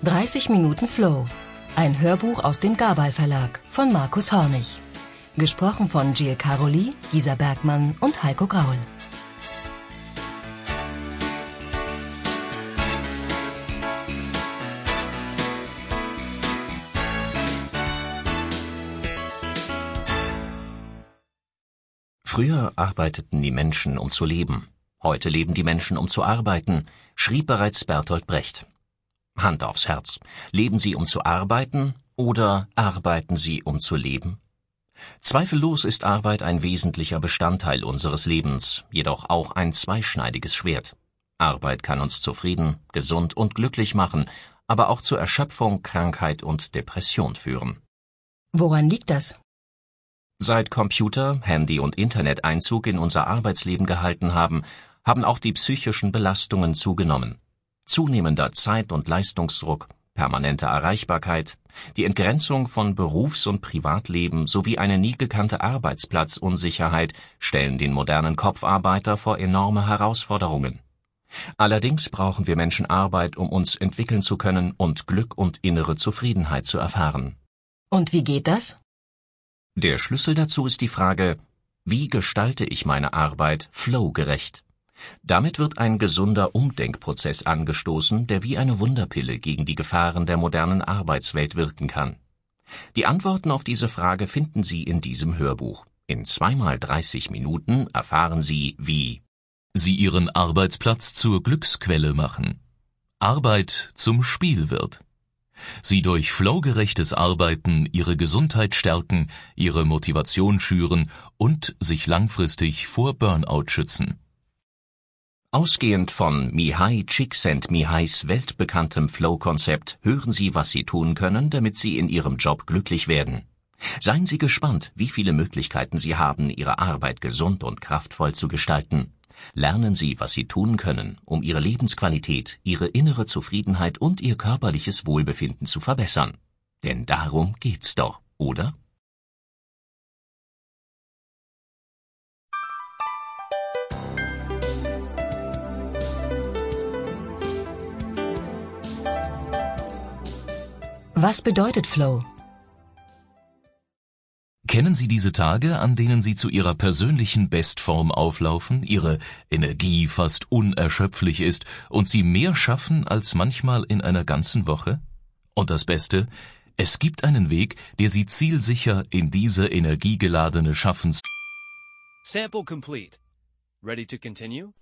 30 Minuten Flow. Ein Hörbuch aus dem Gabal Verlag von Markus Hornig. Gesprochen von Jill Caroli, Gisa Bergmann und Heiko Graul. Früher arbeiteten die Menschen, um zu leben. Heute leben die Menschen, um zu arbeiten, schrieb bereits Bertolt Brecht. Hand aufs Herz. Leben Sie, um zu arbeiten, oder arbeiten Sie, um zu leben? Zweifellos ist Arbeit ein wesentlicher Bestandteil unseres Lebens, jedoch auch ein zweischneidiges Schwert. Arbeit kann uns zufrieden, gesund und glücklich machen, aber auch zur Erschöpfung, Krankheit und Depression führen. Woran liegt das? Seit Computer, Handy und Internet Einzug in unser Arbeitsleben gehalten haben, haben auch die psychischen Belastungen zugenommen. Zunehmender Zeit- und Leistungsdruck, permanente Erreichbarkeit, die Entgrenzung von Berufs- und Privatleben sowie eine nie gekannte Arbeitsplatzunsicherheit stellen den modernen Kopfarbeiter vor enorme Herausforderungen. Allerdings brauchen wir Menschen Arbeit, um uns entwickeln zu können und Glück und innere Zufriedenheit zu erfahren. Und wie geht das? Der Schlüssel dazu ist die Frage, wie gestalte ich meine Arbeit flowgerecht? Damit wird ein gesunder Umdenkprozess angestoßen, der wie eine Wunderpille gegen die Gefahren der modernen Arbeitswelt wirken kann. Die Antworten auf diese Frage finden Sie in diesem Hörbuch. In 2x30 Minuten erfahren Sie, wie Sie Ihren Arbeitsplatz zur Glücksquelle machen, Arbeit zum Spiel wird, Sie durch flowgerechtes Arbeiten Ihre Gesundheit stärken, Ihre Motivation schüren und sich langfristig vor Burnout schützen. Ausgehend von Mihaly Csikszentmihalys weltbekanntem Flow-Konzept hören Sie, was Sie tun können, damit Sie in Ihrem Job glücklich werden. Seien Sie gespannt, wie viele Möglichkeiten Sie haben, Ihre Arbeit gesund und kraftvoll zu gestalten. Lernen Sie, was Sie tun können, um Ihre Lebensqualität, Ihre innere Zufriedenheit und Ihr körperliches Wohlbefinden zu verbessern. Denn darum geht's doch, oder? Was bedeutet Flow? Kennen Sie diese Tage, an denen Sie zu Ihrer persönlichen Bestform auflaufen, Ihre Energie fast unerschöpflich ist und Sie mehr schaffen als manchmal in einer ganzen Woche? Und das Beste, es gibt einen Weg, der Sie zielsicher in diese energiegeladene Schaffens... Sample complete. Ready to continue?